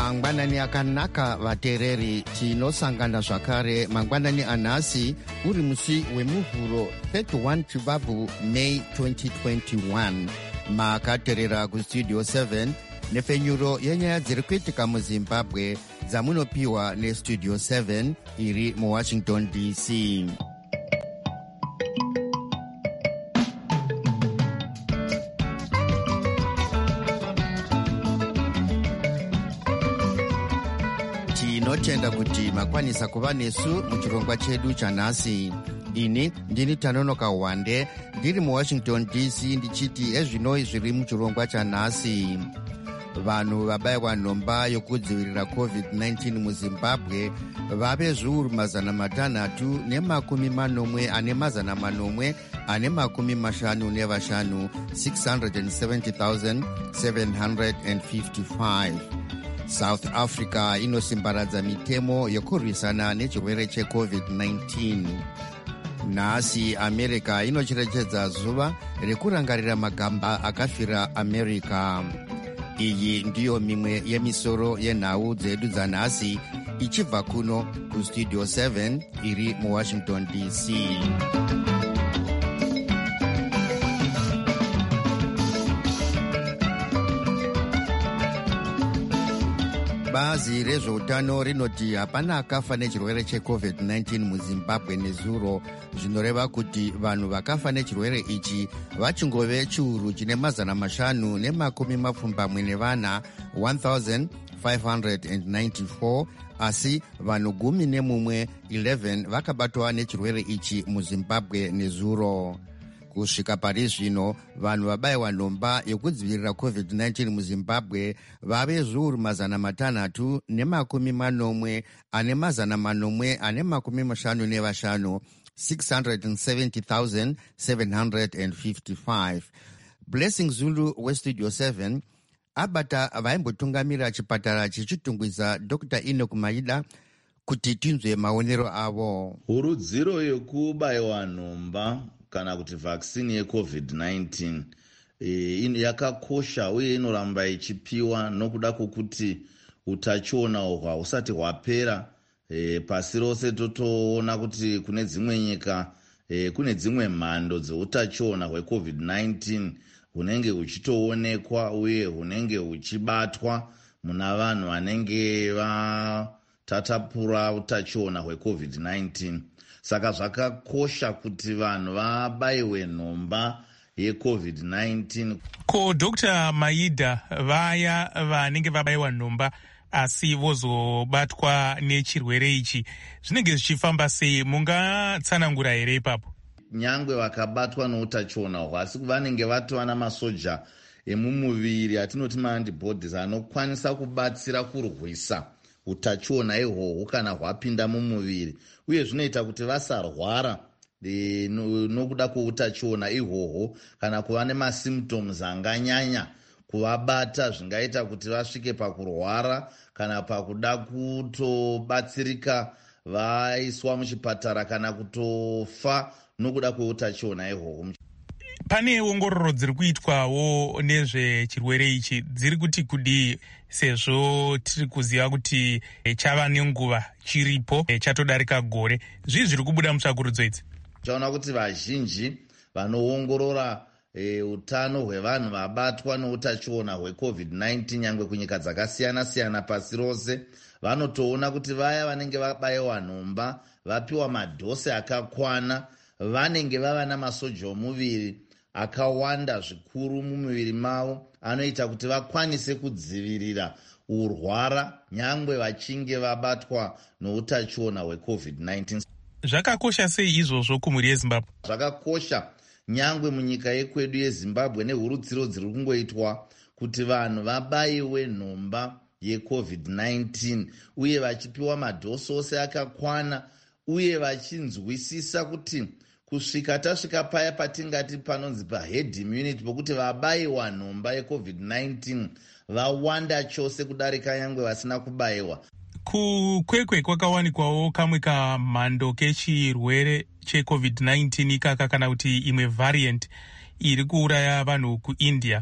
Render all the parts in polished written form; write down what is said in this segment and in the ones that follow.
mangwanani akanaka vateereri, tinosangana zvakare mangwanani anhasi uri musi wemuvhuro 31 chivabvu May 2021. Makateerera kustudio 7 nefenyuro yenyaya dziri kuitika muzimbabwe dzamunopiwa nestudio 7 iri muwashington DC. Tinotenda kuti makwanisa kuva nesu muchirongwa chedu chanhasi. Ini ndini Tanonoka Wande ndiri muwashington DC ndichiti ezvinoi zviri muchirongwa chanhasi. Vanhu vabayirwa nhomba yokudzivirira COVID-19 muzimbabwe vave zviuru 650 ane mazana 455 670,755. South Africa inosimbaradza mitemo yokurwisana nechirwere cheCovid-19. Nhasi America inocherechedza zuva rekurangarira magamba akafira America. Iyi ndiyo mimwe yemisoro yenhau dzedu dzanhasi ichibva kuno kustudio 7 iri muwashington DC. Bazi rezveutano rinoti hapana akafa nechirwere cheCovid-19 muzimbabwe nezuro, zvinoreva kuti vanhu vakafa nechirwere ichi vachingove chiuru chine mazana 524 1594, asi vanhu 11 vakabatwa nechirwere ichi muzimbabwe nezuro. Kusvika pari zvino vanhu vabayirwa nhomba yokudzivirira COVID-19 muzimbabwe vave zviuru 650 ane mazana 455 670,755. Blessing Zulu westudio 7 abata vaimbotungamirira chipatara chichitungwiza Dr. Enoch Maida kuti tinzwe maonero avo. Hurudziro yekubayiwa nhomba kana kuti vaccine yeCovid-19 yakakosha uye inoramba ichipiwa nokuda kwokuti utachiona uhwa husati hwapera. Pasi rose totoona kuti kune dzimwe nyika kune dzimwe mhando dzeutachiona hweCovid-19 hunenge huchitoonekwa uye hunenge huchibatwa muna vanhu vanenge vatatapura utachiona hweCovid-19. Saka zvakakosha kuti vanhu vabayiwe nhomba yeCovid-19. Ko Dr. Maida, vaya vanenge vabayiwa nhomba asi vozobatwa nechirwere ichi zvinenge zvichifamba sei? Mungatsanangura here ipapo? Nyangwe vakabatwa noutachiona uhwa, asi vanenge vatova namasoja emumuviri atinoti maantibodies anokwanisa kubatsira kurwisa utachiona ihwohwo kana hwapinda mumuviri, uye zvinoita kuti vasarwara nokuda kweutachiona ihwohwo kana kuva nemasymptoms anganyanya kuvabata zvingaita kuti vasvike pakurwara kana pakuda kutobatsirika vaiswa muchipatara kana kutofa nokuda kweutachiona ihwohwo. Pane ongororo dziri kuitwawo nezvechirwere ichi, dziri kuti kudii, sezvo tiri kuziva kuti chava nenguva chiripo chatodarika gore? Zvii zviri kubuda mutsvakurudzo idzi? Taona kuti vazhinji vanoongorora utano hwevanhu vabatwa noutachiona hweCovid-19 nyangwe kunyika dzakasiyana-siyana pasi rose vanotoona kuti vaya vanenge vabayiwa nhomba vapiwa madhosi akakwana vanenge vava namasoja omuviri akawanda zvikuru mumuviri mavo anoita kuti vakwanise kudzivirira urwara nyangwe vachinge vabatwa noutachiona hweCovid-19. Zvakakosha sei izvozvo kumhuri yeZimbabwe? Zvakakosha nyangwe munyika yekwedu yeZimbabwe nehurudziro dziri kungoitwa kuti vanhu vabayiwe nhomba yeCovid-19 uye vachipiwa madhosi ose akakwana uye vachinzwisisa kuti kusvika tasvika paya patingati panonzi paherd immunity pokuti vabayiwa nhomba yeCovid-19 vawanda chose kudarika nyangwe vasina kubayiwa. Kukwekwe kwakawanikwawo kamwe kamhando kechirwere cheCovid-19 ikaka kana kuti imwe variant iri kuuraya vanhu kuIndia.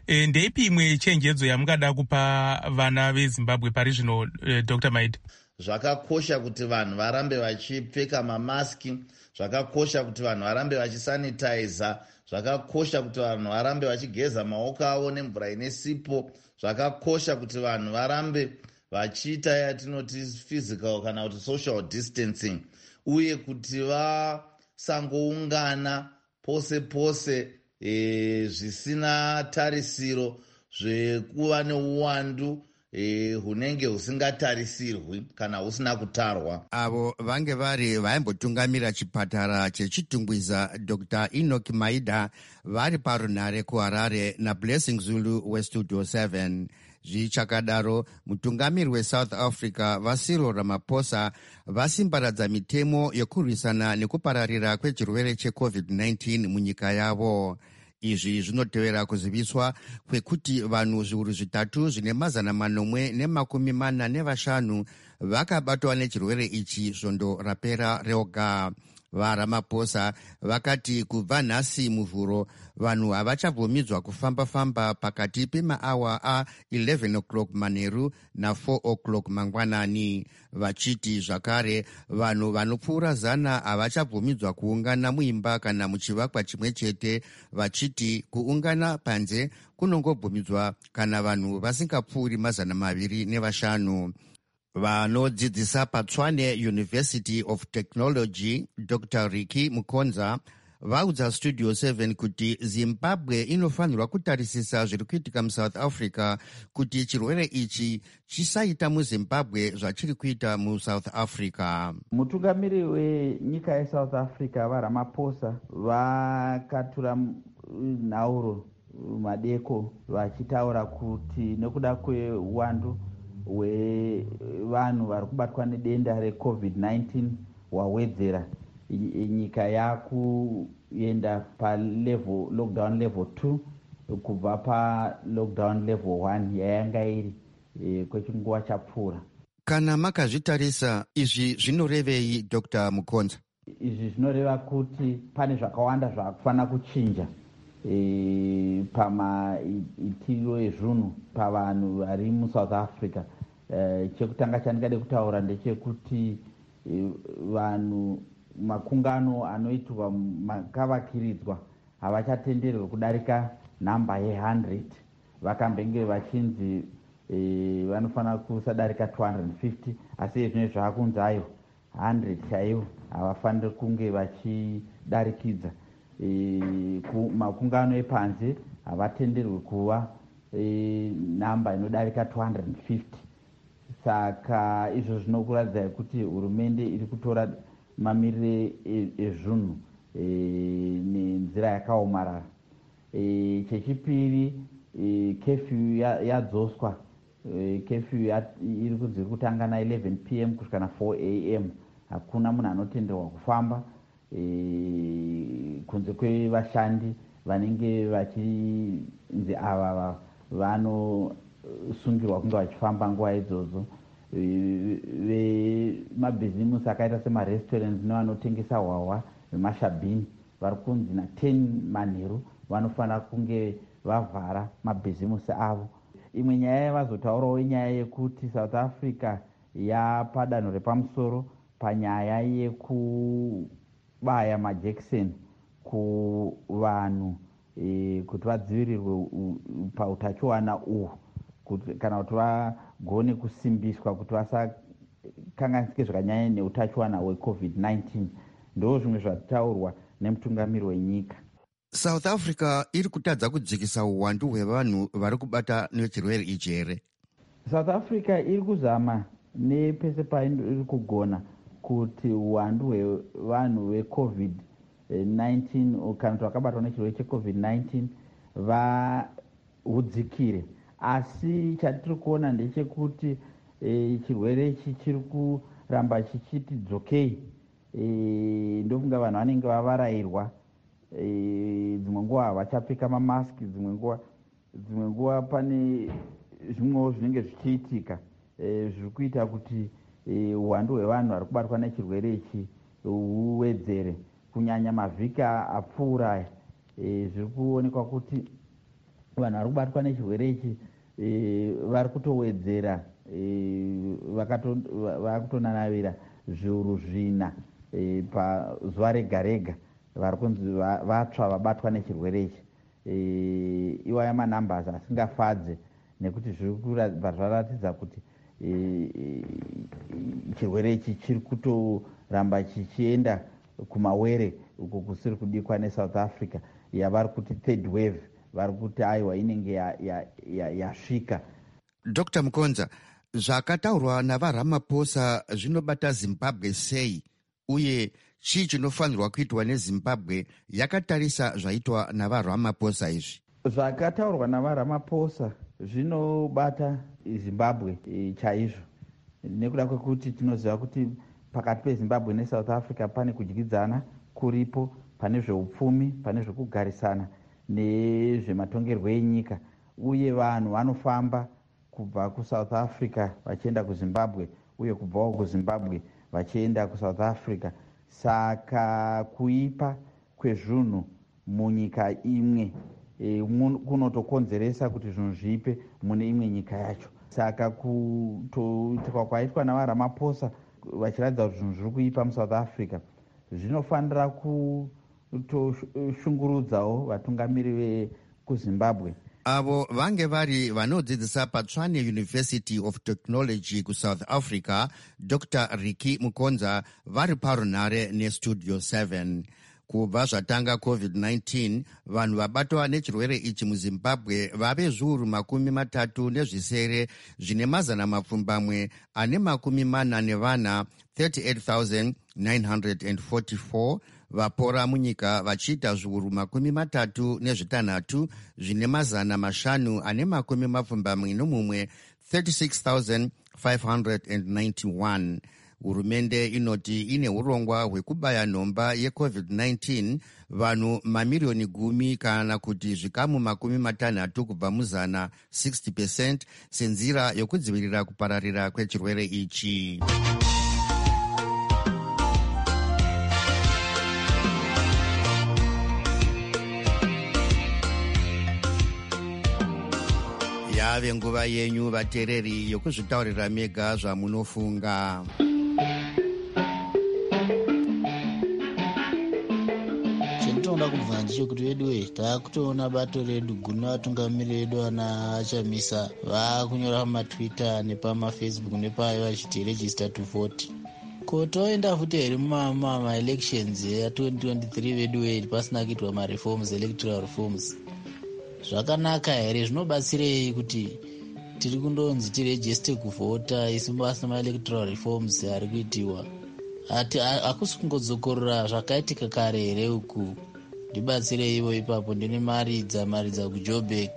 ndeipi imwe chenjedzo yamungada kupa vana vezimbabwe pari zvino, Dr. Maida? Zvakakosha kuti vanhu varambe vachipfeka mamaski, zvakakosha kuti vanhu varambe vachisanitiza, zvakakosha kuti vanhu varambe vachigeza maoko avo nemvura ine sipo, zvakakosha kuti vanhu varambe vachiita yatinoti physical kana kuti social distancing, uye kuti vasangoungana pose pose zvisina tarisiro zvekuva neuwandu hunenge husingatarisirwi kana husina kutarwa. Avo vange vari vaimbotungamira chipatara chechitungwiza Dr. Enoch Maida vari parunhare kuHarare naBlessing Zulu weStudio 7. Zvichakadaro, mutungamiri weSouth Africa vaCyril Ramaphosa vasimbaradza mitemo yokurwisana nekupararira kwechirwere cheCovid-19 munyika yavo. Izvi zvinotevera kuziviswa kwekuti vanhu zviuru 3,445 vakabatwa nechirwere ichi svondo rapera roga. VaRamaphosa vakati kubva nhasi muvhuro vanhu havachabvumidzwa kufamba-famba pakati pemaawa a11 o'clock manheru na4 o'clock mangwanani. Vachiti zvakare vanhu vanopfuura 100 havachabvumidzwa kuungana muimba kana muchivakwa chimwe chete, vachiti kuungana panze kunongobvumidzwa kana vanhu vasingapfuuri 205. Vanodzidzisa paTshwane University of Technology, Dr. Ricky Mukonza, vaudza Studio 7 kuti Zimbabwe inofanirwa kutarisisa zviri kuitika muSouth Africa kuti chirwere ichi chisaita muZimbabwe zvachiri kuita muSouth Africa. Mutungamiri wenyika yeSouth Africa vaRamaphosa vakatura nhauro madeko vachitaura kuti nekuda kweuwandu hwevanhu vari kubatwa nedenda reCovid-19 hwawedzera, nyika yakuenda lockdown level 2 kubva lockdown level 1 yayanga iri kwechinguva chapfuura. Kana makazvitarisa izvi zvinorevei, Dr. Mukonza? Izvi zvinoreva kuti pane zvakawanda zvaakufanira kuchinja pamaitiro ezvunhu pavanhu vari muSouth Africa. Chekutanga chandingade kutaura ndechekuti vanhu makungano anoitwa makavakiridzwa havachatenderwe kudarika nhamba ye100. Vakambenge vachinzi vanofanira kusadarika 250, asi ezvino zvaakunzayo 100 chaivo havafaniri kunge vachidarikidza. Makungano epanze havatenderwe kuva nhamba inodarika 250. Saka izvo zvinokuradza kuti hurumende iri kutora mamirire ezvunhu nenzira yakaomarara. Chechipiri, kefyu yadzoswa. Kefyu iri kunzi iri kutanga na11 PM kusvika na4 AM. Hakuna munhu anotenderwa kufamba kunze kwevashandi vanenge vachinzi ava vanosungirwa kunge vachifamba nguva idzodzo. Vemabhizimusi akaita semarestaurants nevanotengesa hwahwa vemashabhini vari kunzi na10 manheru vanofanira kunge vavhara mabhizimusi avo. Imwe nyaya yavazotaurawo inyaya yekuti South Africa yapadanho repamusoro panyaya yekubaya majekiseni kuvanhu kuti vadzivirirwe pautachiwana uhu, kana kuti vagone kusimbiswa kuti vasakanganisike zvakanyanya neutachiwana hweCovid-19. Ndo zvimwe zvataurwa nemutungamiri wenyika. South Africa iri kutadza kudzikisa uwandu hwevanhu vari kubata nechirwere ichi here? South Africa iri kuzama nepese pairi kugona kuti uwandu hwevanhu veCovid-19 kana kuti vakabatwa nechirwere cheCovid-19 vahudzikire. Asi chatiri kuona ndechekuti chirwere ichi chiri kuramba chichiti dzokei. Ndofunga vanhu vanenge vavarayirwa. Dzimwe nguva havachapfeka mamaski, dzimwe nguva pane zvimwewo zvinenge zvichiitika zviri kuita kuti uwandu hwevanhu vari kubatwa nechirwere ichi huwedzere. Kunyanya mavhiki apfuura zviri kuonekwa kuti vanhu vari kubatwa nechirwere ichi vari kutowedzera vakutonanavira zviuru 4 pazuva rega rega vari kunzi vatsva vabatwa nechirwere ichi. Iwaya manambers asingafadze nekuti zvaratidza kuti chirwere ichi chiri kutoramba chichienda kumawere uko kusiri kudikwa neSouth Africa yavari kuti third wave, vari kuti aiwa inenge yasvika. Dr. Mukonza, zvakataurwa navaRamaphosa zvinobata Zimbabwe sei, uye chii chinofanirwa kuitwa neZimbabwe yakatarisa zvaitwa navaRamaphosa izvi? Zvakataurwa navaRamaphosa zvinobata Zimbabwe chaizvo, nekuda kwekuti tinoziva kuti pakati peZimbabwe neSouth Africa pane kudyidzana kuripo, pane zveupfumi, pane zvekugarisana nezvematongerwo enyika, uye vanhu vanofamba kubva kuSouth Africa vachienda kuZimbabwe uye kubvawo kuZimbabwe vachienda kuSouth Africa. Saka kuipa kwezvinhu munyika imwe kunotokonzeresa kuti zvinhu zviipe mune imwe nyika yacho. Saka kutoitika kwaitwa navaRamaphosa vachiratidza kuti zvinhu zviri kuipa muSouth Africa zvinofanira kutoshungurudzawo vatungamiri vekuZimbabwe. Avo vange vari vanodzidzisa paTshwane University of Technology kuSouth Africa, Dr. Ricky Mukonza, vari parunhare neStudio 7. Kubva zvatanga COVID-19, vanhu vabatwa nechirwere ichi muZimbabwe vave zviuru 37 zvine mazana mapfumbamwe ane 44 38,944, vapora munyika vachiita zviuru 36 zvine mazana 5 ane 41 36,591. Hurumende inoti ine urongwa hwekubaya nhomba yeCovid-19 vanhu mamirioni 10 kana kuti zvikamu 60 kubva muzana 60% senzira yokudzivirira kupararira kwechirwere ichi. Yave nguva yenyu vateereri yokuzvitaurira mega zvamunofunga. Chendinoda kubva ndechekuti vedu taakutoona bato redu guna vatungamiri vedu vana Chamisa vakunyora pamatwitter nepamafacebook nepayo vachiti register to vote. Ko toenda futi here mumaelections ya2023 vedu pasina kuitwa mareforms, electoral reforms. Zvakanaka here, zvinobatsirei kuti tiri kundonzi tiregister kuvhota isu pasina maelectoral reforms ari kuitiwa? Hakusi kungodzokorora zvakaitika kare here uku? Ndibatsireiwo ipapo, ndine maridza kuJoburg.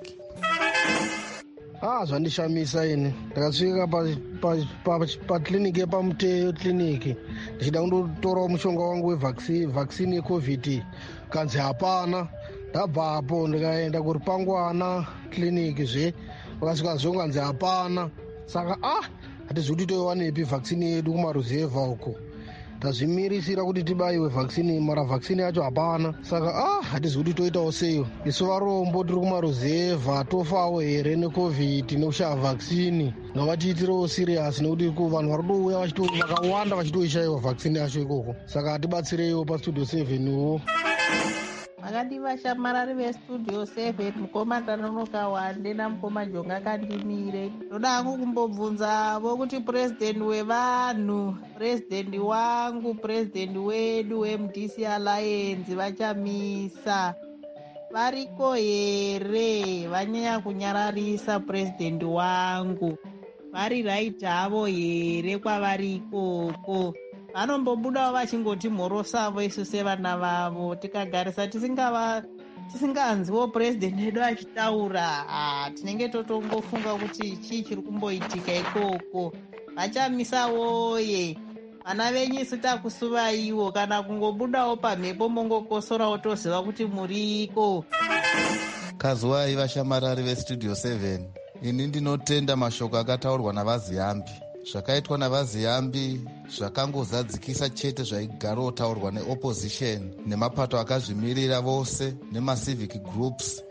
Zvandishamisa ini ndakasvika pakliniki yepamuteyo kliniki ndichida kundotorawo mushonga wangu wevhaksini yeCovid, kanzi hapana. Ndabva apo ndikaenda kuri Pangwana kliniki vakasvika zvonganzi hapana. Saka hatizivi kuti toiwanepi vhaksini yedu kumaruzevha uko. Tazvimirisira kuti tibaiwe vhaksini, mara vhaksini yacho hapana. Saka hatizivi kuti toitawo seyo. Isu varombo tiri kumaruzevha tofawo here neCovid nekushaya vhaksini. Ngavatiitirewo siriyasi nekuti vanhu vari kutouya vakawanda vachitoishayiwa vhaksini yacho ikoko. Saka hatibatsireiwo paStudio 7wo. Makadiva shamarari veStudio 7, mukoma Tanonoka Wande namukoma Jonga Kandimire. Ndoda hangu kumbobvunzavo kuti purezidendi wevanhu, purezidendi wangu, purezidendi wedu weMDC Alliance vaChamisa variko here? Vanyanya kunyararisa purezidendi wangu, vari right havo here kwavari ikoko? Vanombobudawo vachingoti mhorosavo isu sevana vavo, tikagarisa tisinganziwo purezidendi wedu achitaura, tinenge totongofunga kuti chii chiri kumboitika ikoko. Vachamisawoye, vana venyu isu takusuvaiwo, kana kungobudawo pamhepo mongokosorawo toziva kuti muriko. Kazuwai vashamarari veStudio 7, ini ndinotenda mashoko akataurwa navaziyambi. Zvakaitwa navaziyambi zvakangozadzikisa chete zvaigara taurwa neopposition nemapato akazvimirira vose nemasivic groups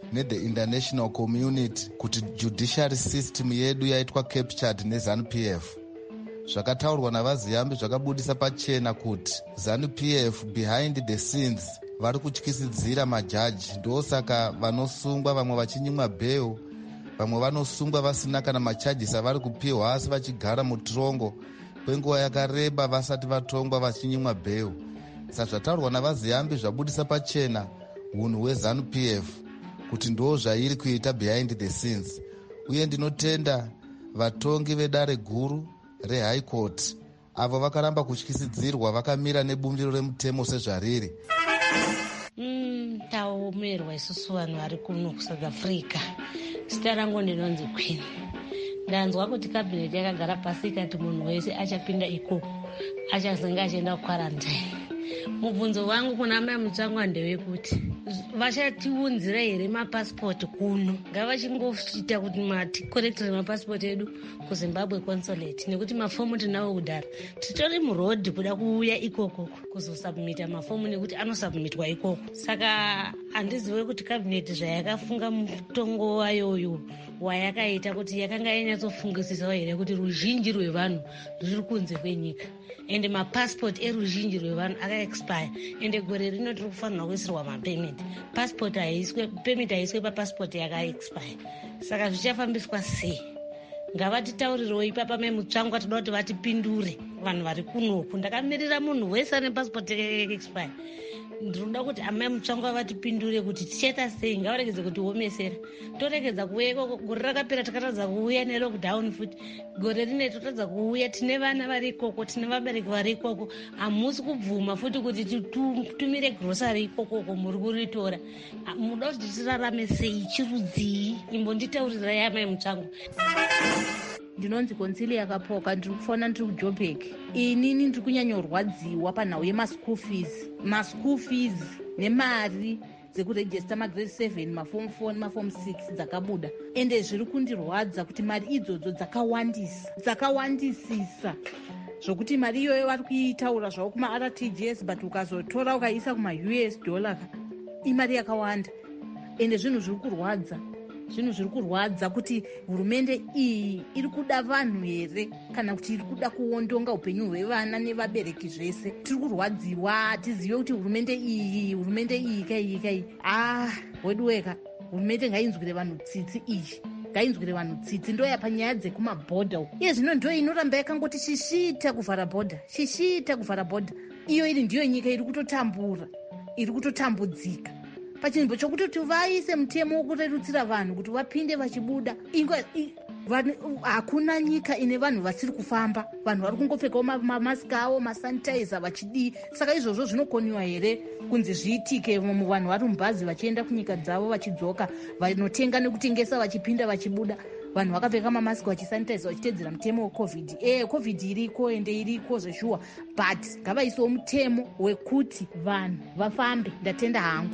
nethe international community kuti judiciary system yedu yaitwa captured neZANU-PF. Zvakataurwa navaZiyambi zvakabudisa pachena kuti ZANU-PF behind the scenes vari kutyisidzira majaji, ndosaka vanosungwa vamwe vachinyimwa bail, vamwe vanosungwa vasina kana machajisi avari kupiwa asi vachigara mutirongo kwenguva yakareba vasati vatongwa vachinyimwa bail. Sazvataurwa navaZiyambi zvabudisa pachena unhu hweZANU-PF kuti ndo zvairi kuita behind the scenes, uye ndinotenda vatongi vedare guru rehigh court avo vakaramba kutyisidzirwa vakamira nebumbiro remutemo sezvariri. Taomerwa isusu vanhu vari kuno kuSouth Africa. Zita rangu ndinonzi Queen. Ndanzwa kuti cabinet yakagara pasi ikati munhu wese achapinda ikoko achazenge achienda kukwarantine. Mubvunzo wangu kuna mai Mutsvangwa ndewekuti vachatiunzira here mapasipoti kuno? Ngavachingoita kuti matikorektire mapasipoti edu kuZimbabwe consulate, nekuti mafomu tinawo kudhara. Titori murodhi kuda kuuya ikoko kuzosubmita mafomu nekuti anosubmitwa ikoko. Saka handizive kuti cabinet zvayakafunga mutongo wayoyo wayakaita kuti yakanga yanyatsofungisisa here kuti ruzhinji rwevanhu ruri kunze kwenyika, ende mapasipoti eruzhinji rwevanhu akaexpire, ende gore rino tiri kufanirwa kuisirwa mapemiti. Pasipoti haiswe, pemiti haiswe papasipoti yakaexpire. Saka zvichafambiswa sei? Ngavatitaurirewo ipapa mai Mutsvangwa, toda kuti vatipindure vanhu vari kunoku. Ndakamirira munhu wese ane pasipoti yakaexpire. Ndinoda kuti amai Mutsvangwa vatipindure kuti tichaita sei. Ngavaregedze kuti omesera. Toregedza kuuya ikoko, gore rakapera takatadza kuuya nelockdown futi. Gore rine totadza kuuya, tine vana vari ikoko, tine vabereki vari ikoko. Hamusi kubvuma futi kuti titumire grocery ikoko muri kuritora. Muda kuti tirarame sei chirudzii? Imbonditaurirai amai Mutsvangwa. Ndinonzi Consilia Kapoka, ndiri kufona ndiri kuJoburg. Inini ndiri kunyanyorwadziwa panhau yemaschool fees nemari dzekurejista magrade 7 maform 4 nemaform 6 dzakabuda, ende zviri kundirwadza kuti mari idzodzo dzakawandisisa zvokuti mari iyoyo vari kuitaura zvavo kuma-RTGS, but ukazotora ukaisa kuma-US dollar imari yakawanda, ende zvinhu zviri kurwadza kuti hurumende iyi iri kuda vanhu here kana kuti iri kuda kuondonga upenyu hwevana nevabereki zvese. Tiri kurwadziwa, tizive kuti hurumende iyi kai wedweka. Hurumende ngainzwire vanhu tsitsi iyi, ngainzwire vanhu tsitsi. Ndoya panyaya dzekumabhodha iye zvino ndo inoramba yakangoti shishita kuvhara bhodha. Iyo iri ndiyo nyika iri kutotambudzika pachinzvimbo chokuti vaise mutemo wokurerutsira vanhu kuti vapinde vachibuda. Hakuna nyika ine vanhu vasiri kufamba, vanhu vari kungopfekawo mamasiki avo, masanitizer vachidii. Saka izvozvo zvinokoniwa here kunzi zviitike vanhu vari mubhazi vachienda kunyika dzavo vachidzoka, vanotenga nekutengesa vachipinda vachibuda, vanhu vakapfeka mamasiki vachisanitizer vachitedzera mutemo wecovid. Covid iriko ende iriko zveshuwa, but ngavaisewo mutemo wekuti vanhu vafambe. Ndatenda hangu.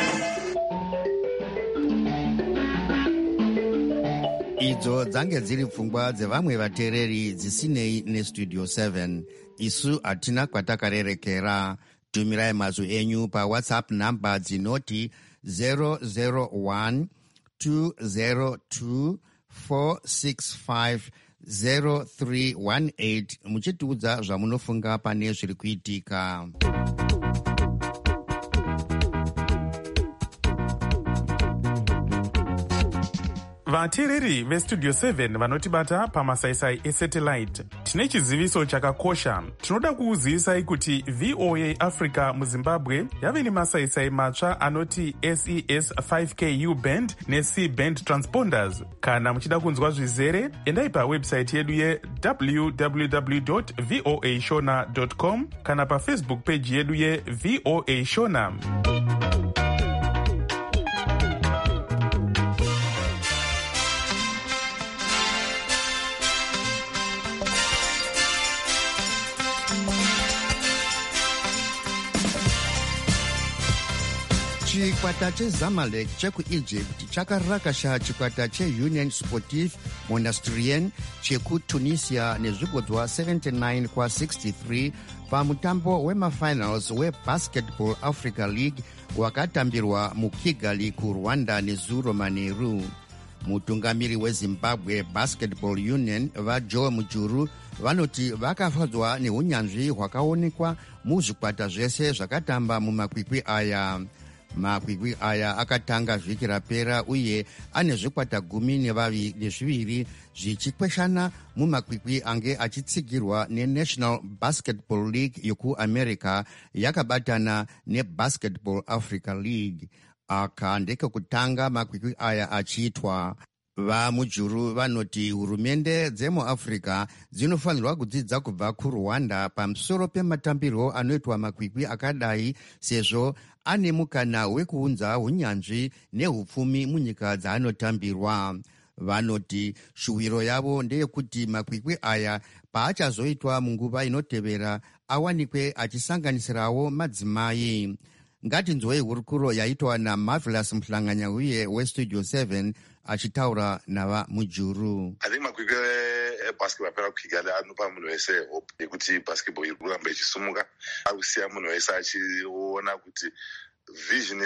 Idzo dzange dziri pfungwa dzevamwe vateereri dzisinei nestudio 7. Isu hatina kwatakarerekera. Tumirai mazwi enyu paWhatsApp namba dzinoti 001 202 465 0318 muchitiudza zvamunofunga pane zviri kuitika. Vateereri vestudio 7 vanotibata pamasaisai esatellite, tine chiziviso chakakosha. Tinoda kuuzivisai kuti VOA Africa muZimbabwe yave nemasaisai matsva anoti SES 5K U-band neC-band transponders. Kana muchida kunzwa zvizere, endai pawebsite yedu www.voashona.com kana pafacebook page yedu yeVOA Shona. chikwata chezamalek chekuegypt chakarakasha chikwata cheunion sportif monastrien chekutunisia nezvigodzwa 79-63 pamutambo wemafinals webasketball africa league wakatambirwa mukigali kurwanda nezuro manheru. Mutungamiri wezimbabwe basketball union vajoe mujuru vanoti vakafadzwa neunyanzvi hwakaonekwa muzvikwata zvese zvakatamba mumakwikwi aya. Makwikwi aya akatanga vhiki rapera uye ane zvikwata 12 zvichikweshana mumakwikwi ange achitsigirwa nenational basketball league yekuamerica yakabatana nebasketball africa league. Aka ndekekutanga makwikwi aya achiitwa. Vamujuru vanoti hurumende dzemuafrica dzinofanirwa kudzidza kubva kurwanda pamusoro pematambirwo anoitwa makwikwi akadai, sezvo ane mukana wekuunza unyanzvi nehupfumi munyika dzaanotambirwa. Vanoti shuwiro yavo ndeyekuti makwikwi aya paachazoitwa munguva inotevera awanikwe achisanganisirawo madzimai. Ngatinzwei hurukuro yaitwa naMarvelous Mhlanganyauye weStudio 7 achitaura navamujuru. I think makwikwi ebasketball apera kukigali anopa munhu wese hope yekuti basketball iri kuramba ichisumuka. Akusiya munhu wese achiona kuti vision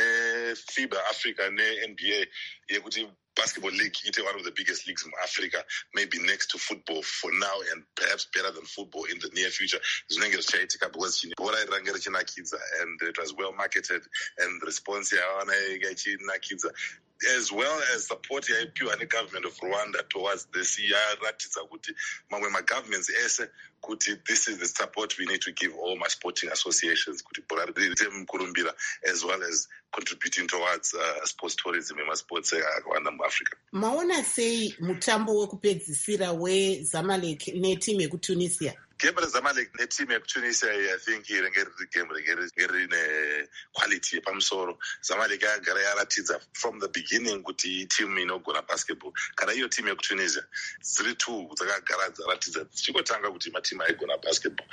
FIBA Africa neNBA yekuti basketball league ite one of the biggest leagues in Africa, maybe next to football for now and perhaps better than football in the near future. Zvinenge zvichaitika because bhora iranga richinakidza and it was well marketed and the response yawana ichinakidza, as well as support yaipiwa negovernment of Rwanda towards this yaratidza kuti mamwe magovernments ese kuti this is the support we need to give all my sporting associations kuti bhora riite mukurumbira, as well as contributing towards sports tourism emasports akawanda muAfrica. Maona sei mutambo wekupedzisira weZamalek netimu yekuTunisia? Game reZamalek netimu yekuTunisia I think irenge riri game rine quality yepamusoro. Zamalek yagara yaratidza from the beginning kuti team inogona basketball. Kana iyo team yekuTunisia dziri 2 dzakagara dzaratidza dzichingotanga kuti matimu aigona basketball.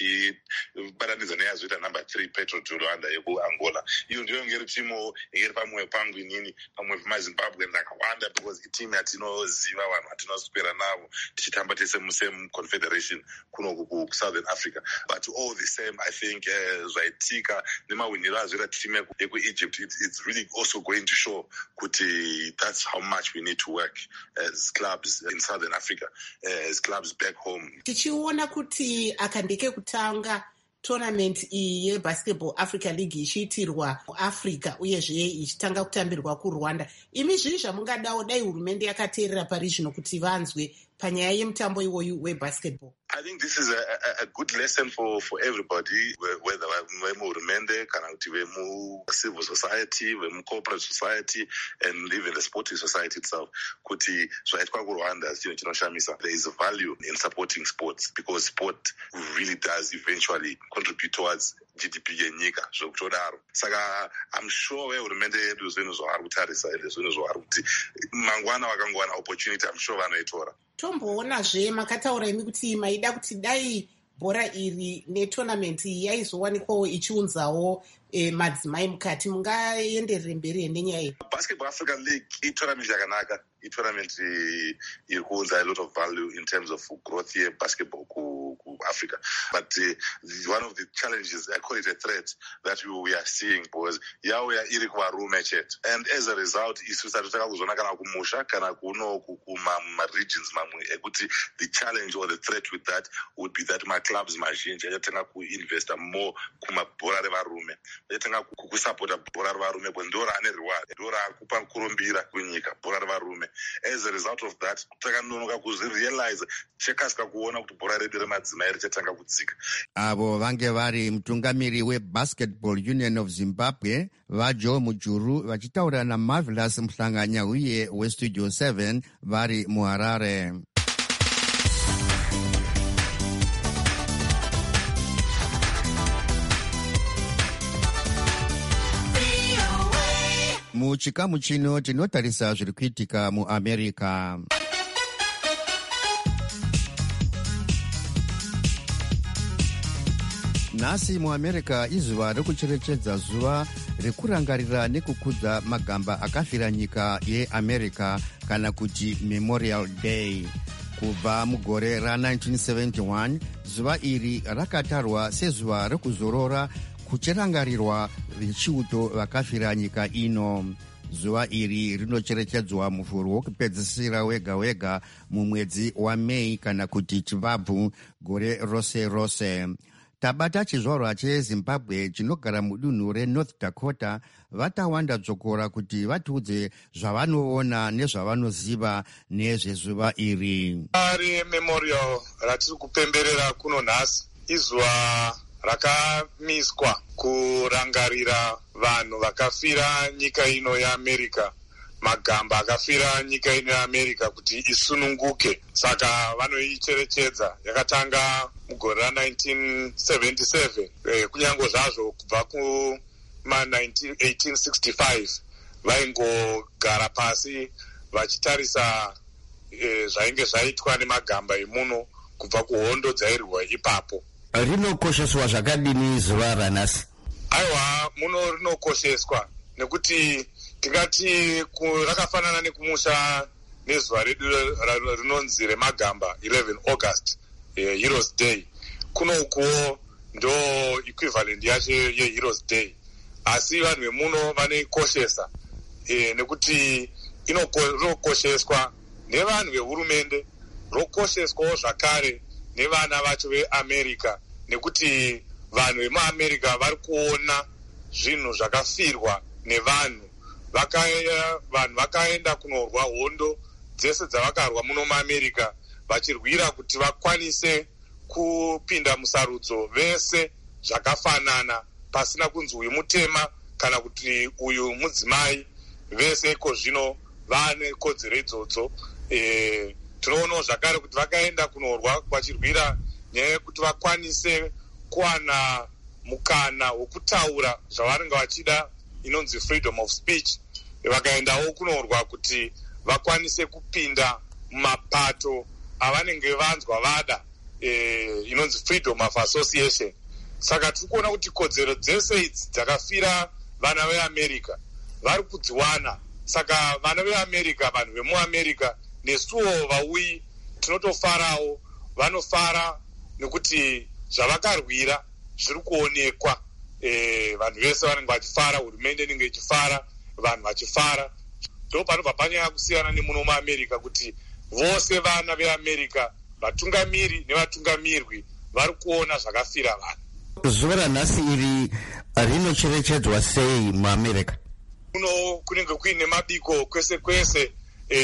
Chibatanidza neyazoita number 3 Petro de Luanda yekuAngola. Iyo ndiyo ngeri timu ingeri pamwe pangu inini pamwe pamaZimbabwe ndakawanda because itimu yatinoziva vanhu atinoswera navo tichitamba tese musame confederation kuno Southern Africa, but all the same I think zvaitika nemawiniro azvira timu yekuEgypt, it's really also going to show kuti that's how much we need to work as clubs in Southern Africa, as clubs back home. Tichiona kuti akandike kutanga tournament iyi yebasketball Africa League ichiitirwa muAfrica uyezve ichitanga kutambirwa kuRwanda, imi zvii zvamungadawo dai hurumende yakateerera pari zvino kuti vanzwe panyaya yemutambo iwoyu webasketball? I think this is a good lesson for everybody, whether vemurumende kana kuti vemu-civil society, vemu-corporate society, and even the sporting society itself, kuti zvaitwa kuRwanda chinhu chinoshamisa. There is a value in supporting sports because sport really does eventually contribute towards GDP yenyika zvokutodaro. Saka I'm sure vehurumende yedu zvinhu zvavari kutarisa ende zvinhu zvavari kuti mangwana vakangowana opportunity I'm sure vanoitora. Tomboonazve makataura imi kuti maida kuti dai bhora iri netournament iyi yaizowanikwawo ichiunzawo madzimai mukati, mungaenderere mberi nenyaya iyi? Basketball Africa League itournament yakanaka, itournament iri kuunza a lot of value in terms of growth yebasketball Africa. But one of the challenges, I call it a threat, that we are seeing was yauya iri kuvarume chete, and as a result isu tatotaka kuzona kana kumusha kana kuno kuma-regions mamwe ekuti the challenge or the threat with that would be that clubs mazhinji achatanga kuinvesta more kumabhora revarume, achatanga kusapota bhora revarume because ndo raane reward, ndo raakupa kurumbira kunyika bhora revarume. As a result of that takanonoka kuzvirealize chekasika kuona kuti bhora redu remadzimai richatanga kudzika. Avo vange vari mutungamiri weBasketball Union of Zimbabwe vaJoe Mujuru vachitaura naMarvelous Mhlanganyauye weStudio 7 vari muHarare. Muchikamu chino tinotarisa zviri kuitika muAmerica. Nhasi muamerica izuva rekucherechedza zuva rekurangarira nekukudza magamba akafira nyika yeamerica kana kuti Memorial Day. Kubva mugore ra1971 zuva iri rakatarwa sezuva rekuzorora kuchirangarirwa vechiuto vakafira nyika ino. Zuva iri rinocherechedzwa mufuro wokupedzisira wega wega mumwedzi waMei kana kuti Chivabvu gore rose rose. Tabata chizvarwa cheZimbabwe chinogara mudunhu reNorth Dakota vatawanda dzokora kuti vatiudze zvavanoona nezvavanoziva nezvezuva iri. Ari memorial ratiri kupemberera kuno nhasi izuva rakamiswa kurangarira vanhu vakafira nyika ino yeAmerica, magamba akafira nyika ino yeAmerica kuti isununguke. Saka vanoicherechedza. Yakatanga mugore ra1977 kunyange zvazvo kubva kuma1865 vaingogara pasi vachitarisa zvainge zvaitwa nemagamba emuno kubva kuhondo dzairwa ipapo. Rinokosheswa zvakadini zuva ranhasi? Aiwa, muno rinokosheswa nekuti tingati rakafanana nekumusha nezuva redu rinonzi remagamba 11 August Heroes Day. Kuno ukuwo ndo equivalent yacho yeHeroes Day, asi vanhu vemuno vanoikoshesa nekuti inokosheswa nevanhu vehurumende, rokosheswawo zvakare nevana vacho veAmerica, nekuti vanhu vemuAmerica vari kuona zvinhu zvakafirwa nevanhu. Vanhu vakaenda kunorwa hondo dzese dzavakarwa muno muAmerica vachirwira kuti vakwanise kupinda musarudzo vese zvakafanana pasina kunzi uyu mutema kana kuti uyu mudzimai, vese iko zvino vane kodzero idzodzo. Tinoonawo zvakare kuti vakaenda kunorwa vachirwira nyaya yekuti vakwanise kuwana mukana wokutaura zvavanenge vachida, inonzi freedom of speech. Vakaendawo kunorwa kuti vakwanise kupinda mumapato avanenge vanzwa vada, inonzi freedom of association. Saka tiri kuona kuti kodzero dzese idzi dzakafira vana veAmerica vari kudziwana. Saka vana veAmerica, vanhu vemuAmerica nesuwo vauyi tinotofarawo. Vanofara nekuti zvavakarwira zviri kuonekwa. Vanhu vese vanenge vachifara, hurumende inenge ichifara, vanhu vachifara. Ndo panobva panyaya kusiyana nemuno muAmerica kuti vose vana veAmerica, vatungamiri nevatungamirwi, vari kuona zvakafira vanhu. Zuva ranhasi iri rinocherechedzwa sei muAmerica? Kuno kunenge kuine mabiko kwese kwese.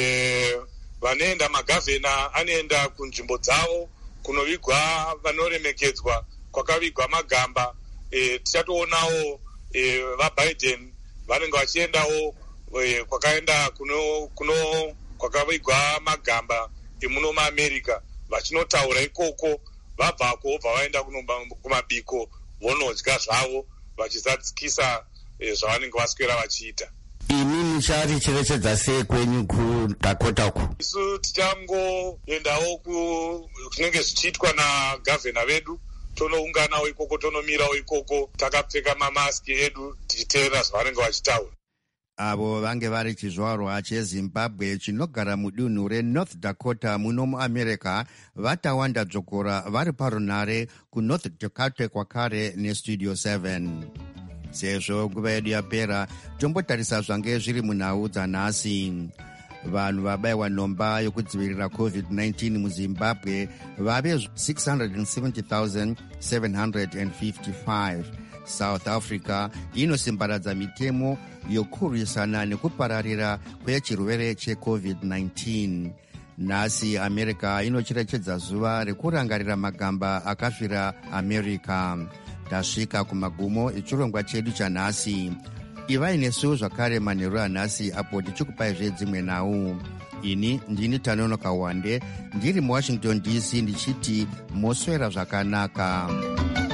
Vanoenda magavhena anoenda kunzvimbo dzavo kunovigwa vanoremekedzwa, kwakavigwa magamba. Tichatoonawo vaBiden vanenge vachiendawo kwakaenda kuno kwakavigwa magamba emuno muAmerica vachinotaura ikoko. Vabvako vobva vaenda kumabiko vonodya zvavo vachizadzikisa zvavanenge vaswera vachiita. Ini mucharicherechedza sei kwenyu kuDakota uku? Isu tichangoendawo kunenge zvichiitwa nagavhena vedu, tonounganawo ikoko, tonomirawo ikoko takapfeka mamaski edu tichiteerera zvavanenge vachitaura. Avo vange vari chizvarwa cheZimbabwe chinogara mudunhu reNorth Dakota muno muAmerica vatawanda dzokora vari parunhare kuNorth Dakota kwakare neStudio 7. Sezvo nguva yedu yapera, tombotarisa zvange zviri munhau dzanhasi. Vanhu vabayiwa nhomba yokudzivirira COVID-19 muZimbabwe vave 670,755. South Africa inosimbaradza mitemo yokurwisana nekupararira kwechirwere cheCovid-19. Nhasi America inocherechedza zuva rekurangarira magamba akafira America. Tasvika kumagumo echirongwa chedu chanhasi. Ivai nesu zvakare manheru anhasi apo tichikupaizve dzimwe nhau. Ini ndini Tanonoka Wande ndiri muWashington DC ndichiti moswera zvakanaka.